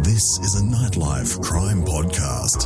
This is a Nightlife crime podcast.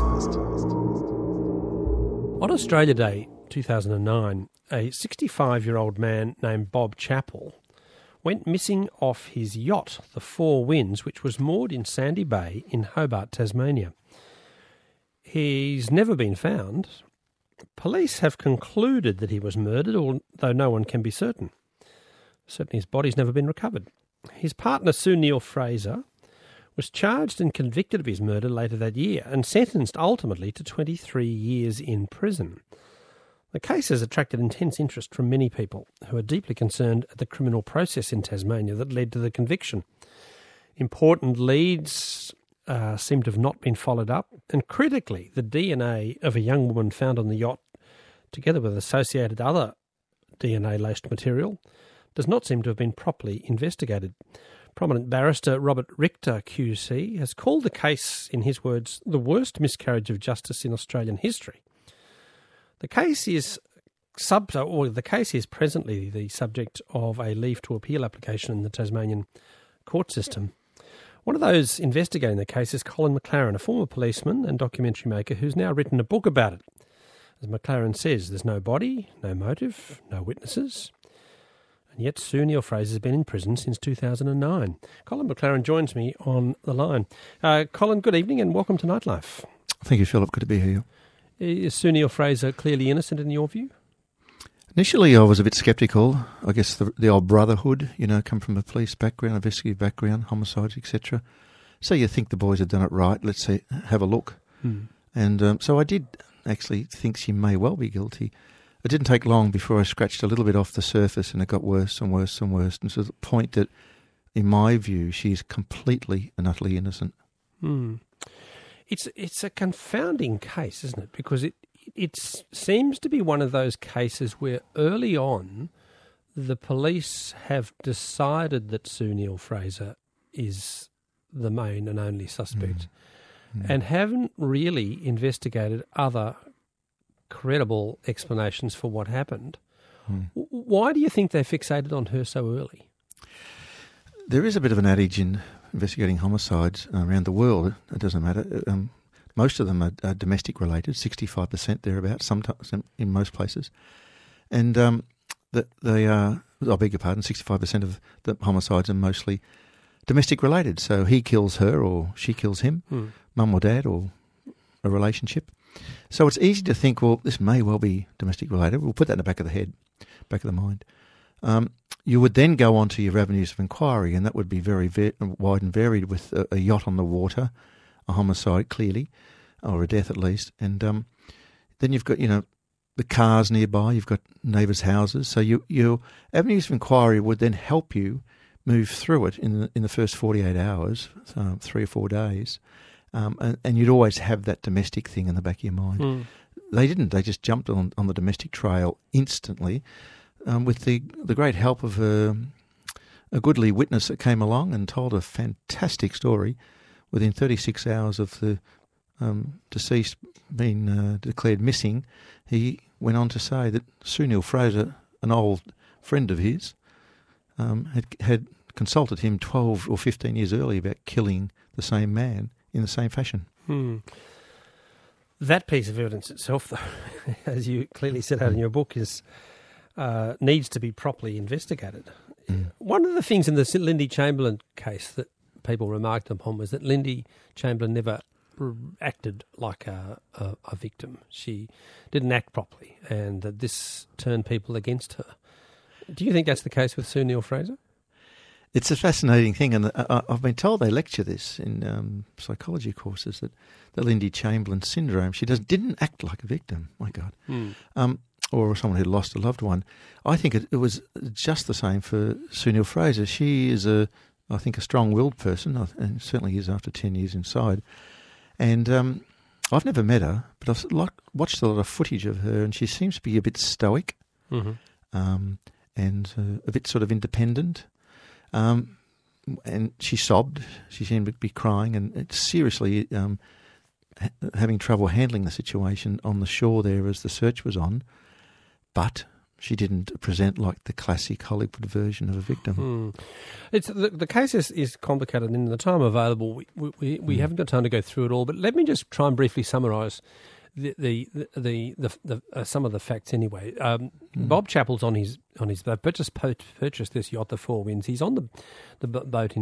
On Australia Day 2009, a 65-year-old man named Bob Chappell went missing off his yacht, the Four Winds, which was moored in Sandy Bay in Hobart, Tasmania. He's never been found. Police have concluded that he was murdered, although no one can be certain. Certainly his body's never been recovered. His partner, Sue Neill-Fraser, was charged and convicted of his murder later that year and sentenced ultimately to 23 years in prison. The case has attracted intense interest from many people who are deeply concerned at the criminal process in Tasmania that led to the conviction. Important leads seem to have not been followed up, and critically, the DNA of a young woman found on the yacht, together with associated other DNA-laced material, does not seem to have been properly investigated. Prominent barrister Robert Richter QC has called the case, in his words, the worst miscarriage of justice in Australian history. The case is presently the subject of a leave to appeal application in the Tasmanian court system. One of those investigating the case is Colin McLaren, a former policeman and documentary maker who's now written a book about it. As McLaren says, there's no body, no motive, no witnesses. And yet Sue Neill-Fraser has been in prison since 2009. Colin McLaren joins me on the line. Colin, good evening and welcome to Nightlife. Thank you, Philip. Good to be here. Is Sue Neill-Fraser clearly innocent in your view? Initially, I was a bit sceptical. I guess the old brotherhood, come from a police background, investigative background, homicides, etc. So you think the boys have done it right. Let's have a look. And so I did actually think she may well be guilty. It didn't take long before I scratched a little bit off the surface and it got worse and worse and worse. And to the point that, in my view, she's completely and utterly innocent. It's a confounding case, isn't it? Because it seems to be one of those cases where early on the police have decided that Sue Neill-Fraser is the main and only suspect and haven't really investigated other credible explanations for what happened. Why do you think they fixated on her so early? There is a bit of an adage in investigating homicides around the world. It doesn't matter. Most of them are domestic related, 65% thereabouts, sometimes in most places. And they are, I beg your pardon, 65% of the homicides are mostly domestic related. So he kills her or she kills him, mum or dad, or a relationship. So it's easy to think, well, this may well be domestic related. We'll put that in the back of the head, back of the mind. You would then go on to your avenues of inquiry, and that would be very wide and varied, with a yacht on the water, a homicide clearly, or a death at least. And then you've got, the cars nearby, you've got neighbours' houses. So your avenues of inquiry would then help you move through it in the first 48 hours, 3 or 4 days. And you'd always have that domestic thing in the back of your mind. They didn't. They just jumped on the domestic trail instantly, with the great help of a goodly witness that came along and told a fantastic story. Within 36 hours of the deceased being declared missing, he went on to say that Sue Neill-Fraser, an old friend of his, had consulted him 12 or 15 years earlier about killing the same man in the same fashion. That piece of evidence itself, though, as you clearly set out in your book, needs to be properly investigated. One of the things in the Lindy Chamberlain case that people remarked upon was that Lindy Chamberlain never acted like a victim. She didn't act properly, and that this turned people against her. Do you think that's the case with Sue Neill-Fraser? It's a fascinating thing, and I've been told they lecture this in psychology courses, that the Lindy Chamberlain syndrome. She didn't act like a victim. My God, or someone who lost a loved one. I think it was just the same for Sue Neill-Fraser. She is I think, a strong-willed person, and certainly is after 10 years inside. And I've never met her, but I've watched a lot of footage of her, and she seems to be a bit stoic, and a bit sort of independent. And she sobbed. She seemed to be crying and seriously having trouble handling the situation on the shore there as the search was on. But She didn't present like the classic Hollywood version of a victim. It's the case is complicated, and in the time available, we haven't got time to go through it all. But let me just try and briefly summarise the some of the facts anyway. Bob Chappell's on his boat. Purchased this yacht, the Four Winds. He's on the boat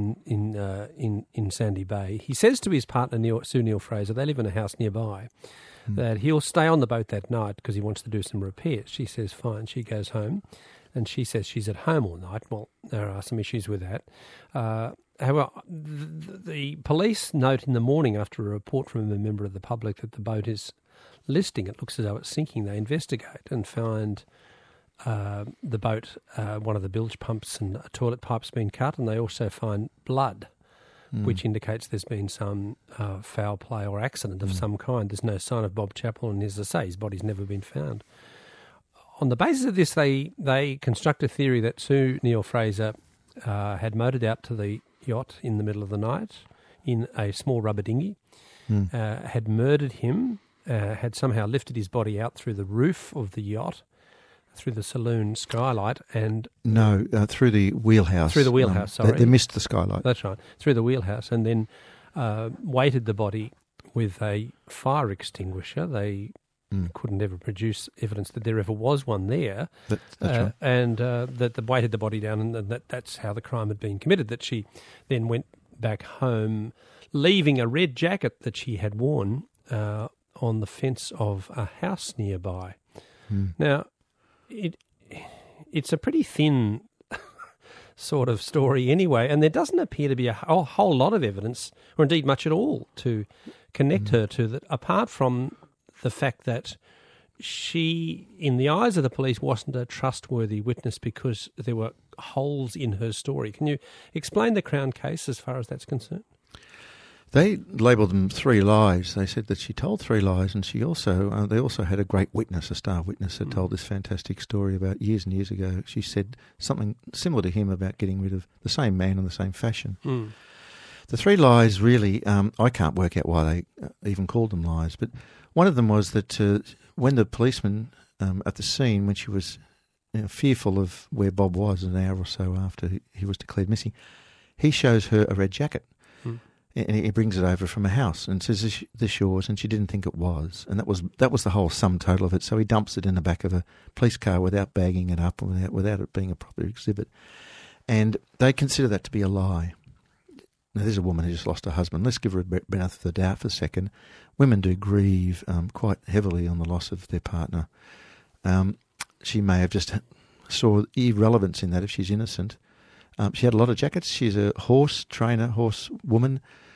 in Sandy Bay. He says to his partner Sue Neal-Fraser, they live in a house nearby, that he'll stay on the boat that night because he wants to do some repairs. She says fine. She goes home, and she says she's at home all night. Well, there are some issues with that. However, the police note in the morning after a report from a member of the public that the boat is listing, it looks as though it's sinking. They investigate and find the boat, one of the bilge pumps and a toilet pipe's been cut, and they also find blood, which indicates there's been some foul play or accident of some kind. There's no sign of Bob Chappell, and as I say, his body's never been found. On the basis of this, they construct a theory that Sue Neal-Fraser had motored out to the yacht in the middle of the night in a small rubber dinghy, had murdered him, had somehow lifted his body out through the roof of the yacht, through the saloon skylight, and... No, through the wheelhouse. Through the wheelhouse, sorry. They missed the skylight. That's right, through the wheelhouse, and then weighted the body with a fire extinguisher. They couldn't ever produce evidence that there ever was one there. That's right. And that they weighted the body down, and that's how the crime had been committed, that she then went back home, leaving a red jacket that she had worn on the fence of a house nearby. Now, it's a pretty thin sort of story anyway, and there doesn't appear to be a whole lot of evidence, or indeed much at all, to connect her to that, apart from the fact that she, in the eyes of the police, wasn't a trustworthy witness because there were holes in her story. Can you explain the Crown case as far as that's concerned? They labelled them 3 lies. They said that she told 3 lies, and they also had a great witness, a star witness, that told this fantastic story about years and years ago. She said something similar to him about getting rid of the same man in the same fashion. The 3 lies really, I can't work out why they even called them lies, but one of them was that when the policeman at the scene, when she was fearful of where Bob was an hour or so after he was declared missing, he shows her a red jacket. And he brings it over from a house and says, "Is this yours?" And she didn't think it was. And that was the whole sum total of it. So he dumps it in the back of a police car without bagging it up, without it being a proper exhibit. And they consider that to be a lie. Now, there's a woman who just lost her husband. Let's give her a benefit of the doubt for a second. Women do grieve quite heavily on the loss of their partner. She may have just saw irrelevance in that if she's innocent. She had a lot of jackets. She's a horse trainer, horse woman,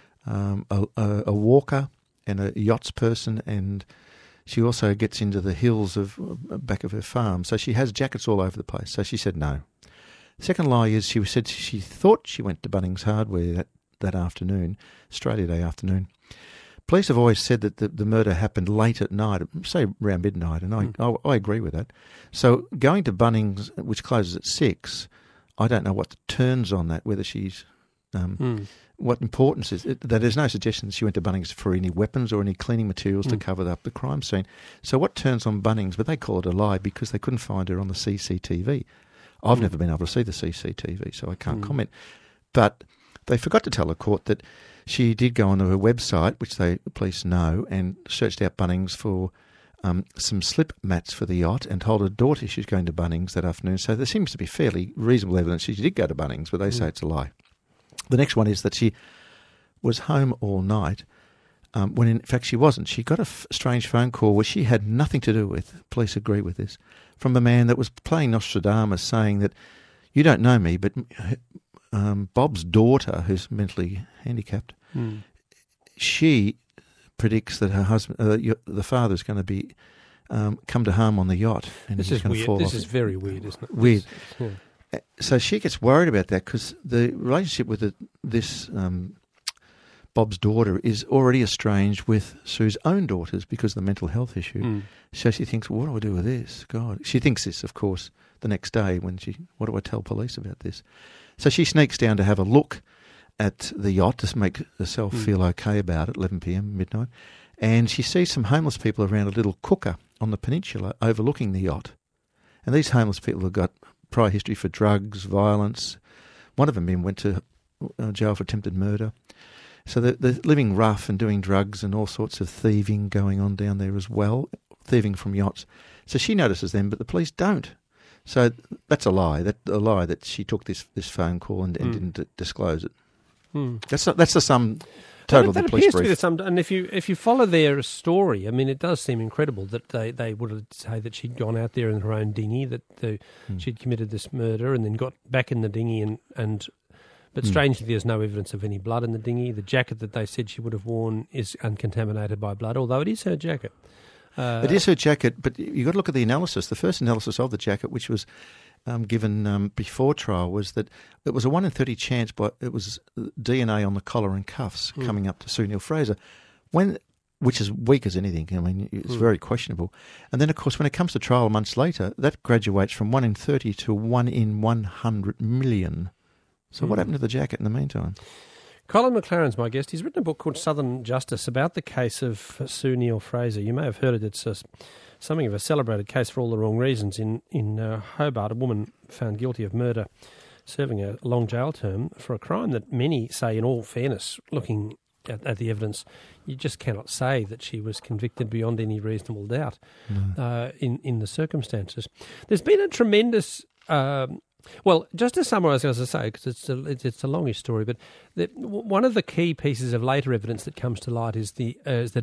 a walker and a yachts person, and she also gets into the hills of back of her farm. So she has jackets all over the place. So she said no. The second lie is she said she thought she went to Bunnings Hardware that afternoon, Australia Day afternoon. Police have always said that the murder happened late at night, say around midnight, and I agree with that. So going to Bunnings, which closes at 6, I don't know what the turns on that, whether she's... what importance is it, that there's no suggestion that she went to Bunnings for any weapons or any cleaning materials to cover up the crime scene. So what turns on Bunnings? But they call it a lie because they couldn't find her on the CCTV. I've never been able to see the CCTV, so I can't comment. But they forgot to tell the court that she did go onto her website, which the police know, and searched out Bunnings for some slip mats for the yacht, and told her daughter she's going to Bunnings that afternoon. So there seems to be fairly reasonable evidence she did go to Bunnings, but they say it's a lie. The next one is that she was home all night, when in fact she wasn't. She got a strange phone call which she had nothing to do with, police agree with this, from a man that was playing Nostradamus, saying that, "You don't know me, but Bob's daughter, who's mentally handicapped, she predicts that her husband, the father's going to be come to harm on the yacht, and this he's is going to weird. fall This off is very weird, isn't it? Weird. Yeah. So she gets worried about that because the relationship with this Bob's daughter is already estranged with Sue's own daughters because of the mental health issue. So she thinks, what do I do with this? God. She thinks this, of course, the next day when what do I tell police about this? So she sneaks down to have a look at the yacht to make herself feel okay about it, 11 p.m, midnight. And she sees some homeless people around a little cooker on the peninsula overlooking the yacht. And these homeless people have got prior history for drugs, violence. One of them even went to jail for attempted murder. So they're living rough and doing drugs and all sorts of thieving going on down there as well, thieving from yachts. So she notices them, but the police don't. So that's a lie. A lie that she took this phone call and didn't disclose it. That's the sum total of the police brief. And if you follow their story, I mean, it does seem incredible that they would say that she'd gone out there in her own dinghy, that she'd committed this murder, and then got back in the dinghy But strangely, there's no evidence of any blood in the dinghy. The jacket that they said she would have worn is uncontaminated by blood, although it is her jacket. It is her jacket, but you've got to look at the analysis. The first analysis of the jacket, which was given before trial, was that it was a 1 in 30 chance, but it was DNA on the collar and cuffs coming up to Sue Neill-Fraser, which is weak as anything. I mean, it's very questionable. And then, of course, when it comes to trial months later, that graduates from 1 in 30 to 1 in 100 million. So what happened to the jacket in the meantime? Colin McLaren's my guest. He's written a book called Southern Justice about the case of Sue Neill-Fraser. You may have heard it. It's something of a celebrated case for all the wrong reasons. In Hobart, a woman found guilty of murder, serving a long jail term for a crime that many say, in all fairness, looking at the evidence, you just cannot say that she was convicted beyond any reasonable doubt in the circumstances. There's been a tremendous... Well, just to summarise, as I say, because it's a longish story, but one of the key pieces of later evidence that comes to light is the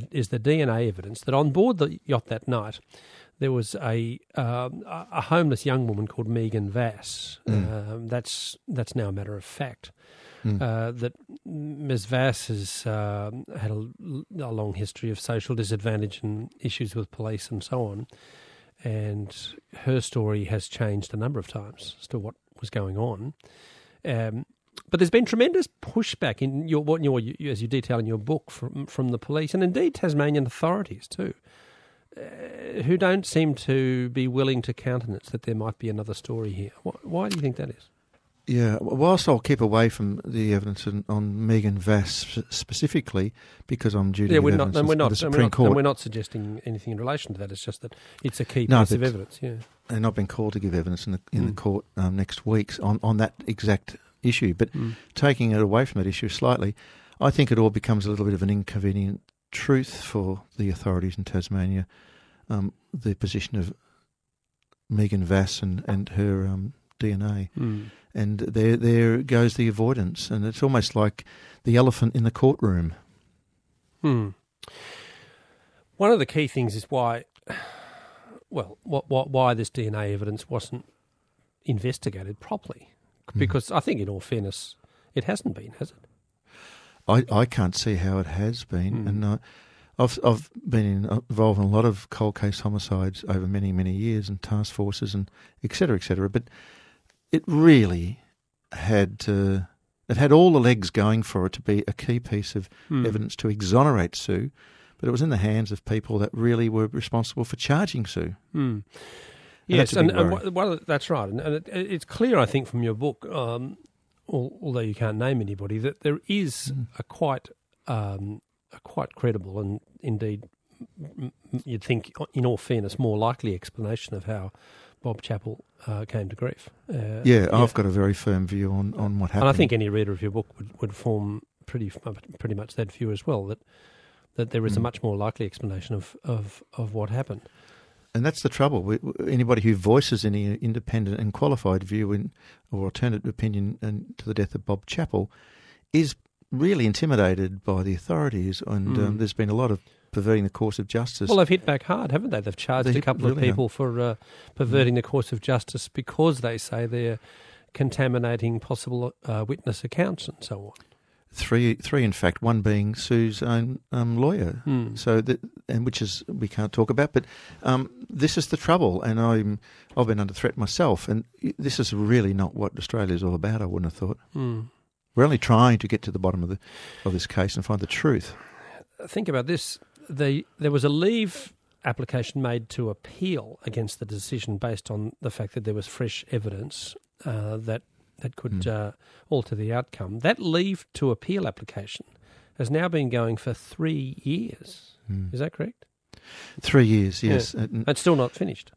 DNA evidence that on board the yacht that night there was a homeless young woman called Megan Vass. That's now a matter of fact. That Ms. Vass has had a long history of social disadvantage and issues with police and so on. And her story has changed a number of times as to what was going on. But there's been tremendous pushback as you detail in your book from the police and indeed Tasmanian authorities too, who don't seem to be willing to countenance that there might be another story here. Why do you think that is? Yeah, whilst I'll keep away from the evidence on Megan Vass specifically, because I'm due to give evidence to the Supreme Court. And we're not suggesting anything in relation to that. It's just that it's a key piece of evidence. Yeah, and I've been called to give evidence in the court next week on that exact issue. But taking it away from that issue slightly, I think it all becomes a little bit of an inconvenient truth for the authorities in Tasmania. The position of Megan Vass and her DNA. And there goes the avoidance, and it's almost like the elephant in the courtroom. One of the key things is why this DNA evidence wasn't investigated properly, because I think, in all fairness, it hasn't been, has it? I can't see how it has been, and I've been involved in a lot of cold case homicides over many, many years, and task forces and et cetera, but it really had all the legs going for it to be a key piece of evidence to exonerate Sue, but it was in the hands of people that really were responsible for charging Sue. Yes, and that's right. And it's clear, I think, from your book, although you can't name anybody, that there is a quite credible and indeed, you'd think, in all fairness, more likely explanation of how Bob Chappell came to grief. I've got a very firm view on what happened. And I think any reader of your book would form pretty much that view as well, that there is a much more likely explanation of what happened. And that's the trouble. Anybody who voices any independent and qualified view or alternative opinion to the death of Bob Chappell is really intimidated by the authorities, and there's been a lot of perverting the course of justice. Well, they've hit back hard, haven't they? They've charged a couple of people for perverting the course of justice because they say they're contaminating possible witness accounts and so on. Three, in fact, one being Sue's own lawyer. So which is we can't talk about, but this is the trouble, and I've been under threat myself, and this is really not what Australia is all about. I wouldn't have thought. We're only trying to get to the bottom of this case and find the truth. Think about this. There was a leave application made to appeal against the decision based on the fact that there was fresh evidence that could alter the outcome. That leave to appeal application has now been going for 3 years. Is that correct? 3 years, yes. Yeah. It's still not finished.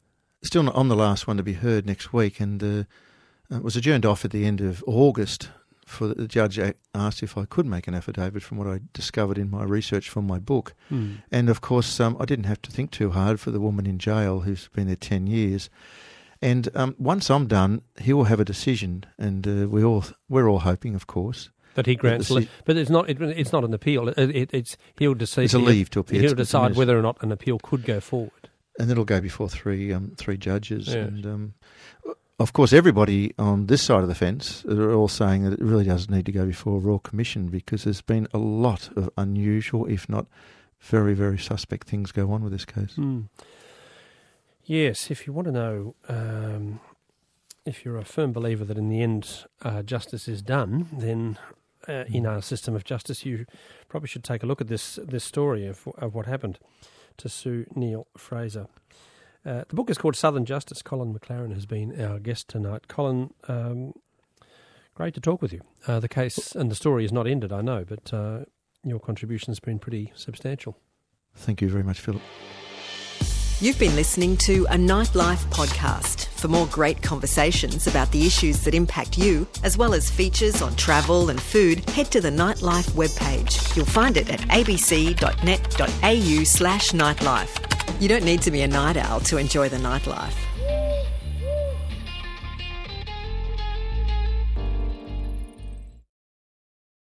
still not on the last one to be heard next week, and it was adjourned off at the end of August. For the judge asked if I could make an affidavit from what I discovered in my research from my book. And of course, I didn't have to think too hard for the woman in jail who's been there 10 years. And once I'm done, he will have a decision, and we're all hoping, of course, that he grants. But it's not an appeal. He'll decide. It's a leave to appeal. He'll decide whether or not an appeal could go forward. And it'll go before three judges. Yes. And of course, everybody on this side of the fence are all saying that it really does need to go before a Royal Commission, because there's been a lot of unusual, if not very, very suspect things go on with this case. Yes, if you want to know, if you're a firm believer that in the end justice is done, then in our system of justice, you probably should take a look at this story of what happened to Sue Neill-Fraser. The book is called Southern Justice. Colin McLaren has been our guest tonight. Colin, great to talk with you. The case and the story is not ended, I know, but your contribution has been pretty substantial. Thank you very much, Philip. You've been listening to a Nightlife podcast. For more great conversations about the issues that impact you, as well as features on travel and food, head to the Nightlife webpage. You'll find it at abc.net.au/nightlife. You don't need to be a night owl to enjoy the nightlife.